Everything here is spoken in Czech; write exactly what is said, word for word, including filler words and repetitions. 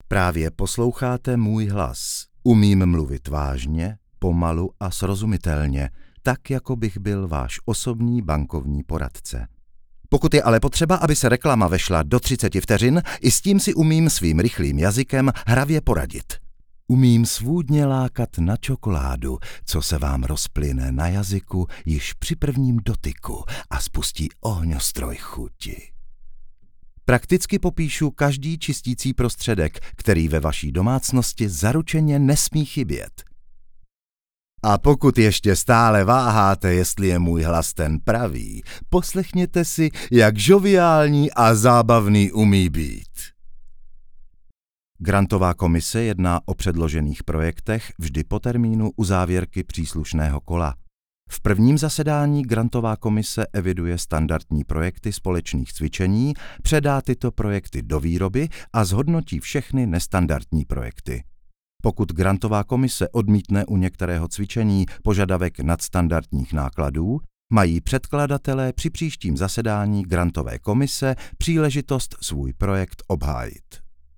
Právě posloucháte můj hlas. Umím mluvit vážně, pomalu a srozumitelně, tak jako bych byl váš osobní bankovní poradce. Pokud je ale potřeba, aby se reklama vešla do třiceti vteřin, i s tím si umím svým rychlým jazykem hravě poradit. Umím svůdně lákat na čokoládu, co se vám rozplyne na jazyku již při prvním dotyku a spustí ohňostroj chuti. Prakticky popíšu každý čistící prostředek, který ve vaší domácnosti zaručeně nesmí chybět. A pokud ještě stále váháte, jestli je můj hlas ten pravý, poslechněte si, jak žoviální a zábavný umí být. Grantová komise jedná o předložených projektech vždy po termínu uzávěrky příslušného kola. V prvním zasedání Grantová komise eviduje standardní projekty společných cvičení, předá tyto projekty do výroby a zhodnotí všechny nestandardní projekty. Pokud Grantová komise odmítne u některého cvičení požadavek nadstandardních nákladů, mají předkladatelé při příštím zasedání Grantové komise příležitost svůj projekt obhájit.